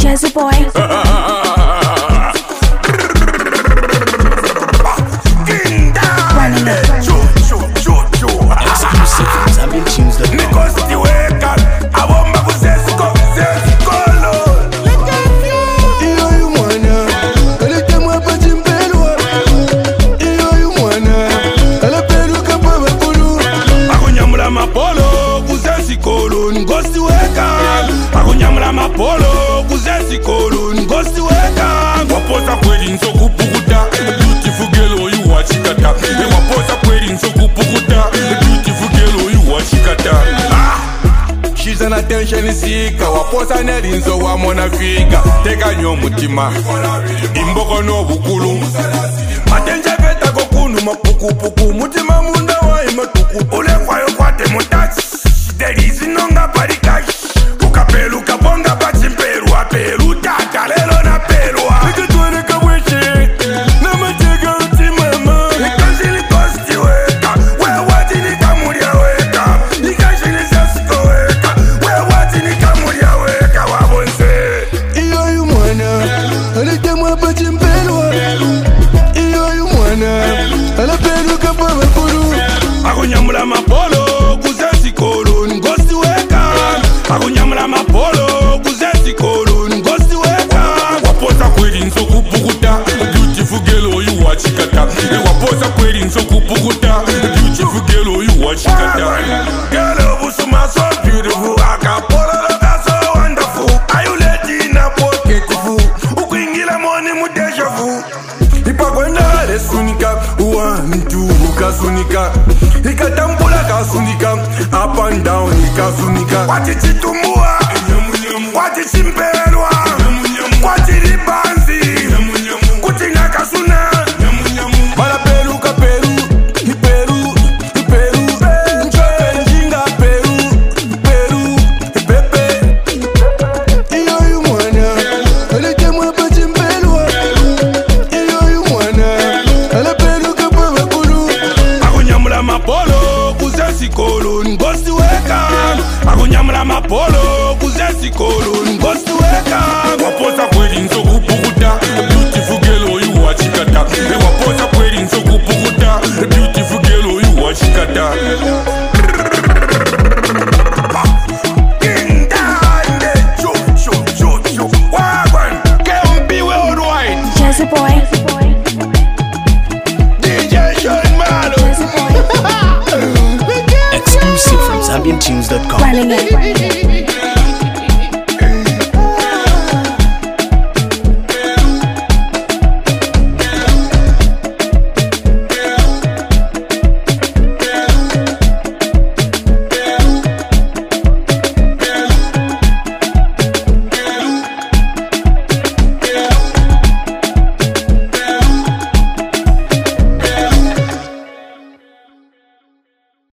Jazzy boy. Running it. Exclusive from ZambianTunes.com. Apollo, kuzesi koloni, ngosi weka. Waposa kweli nsokupukuta, beautiful girl you watch kata. Waposa kweli nsokupukuta, beautiful girl you watch kata. She's an attention seeker, waposa nelinzo wa mona fika. Teka nyo mutima, imboko no bukulu. Matenje veta kokunu mapukupuku, mutima munda wa imatuku. Ule kwayo kwate mutachi, there is no nga barikashi. Ukapelu kabonga pachimperu apelu tata lelo na pelwa nikitwene kabweche na matega utimama nikashili kosti weka wewati nikamulia weka nikashili sasiko weka wewati nikamulia weka wabonse iyo yu mwana alitemwa pachimperu iyo yu mwana alapelu kapama kuru akunyamula mapolo kuzesi koloni ngosi weka akunyamula mapolo kuzesi koloni ngosi weka waposa kweli nsokupukuta beautiful girl you watch kata waposa kweli nsokupukuta beautiful girl you watch kata girl busuma so beautiful akapolo loka so wonderful are you lady na pocket fu ukuingila moni mu deja vu ipakwenda lesunika uwantu ukasunika ikatambula kasunika up and down ikasunika watichitumbua watichimpelo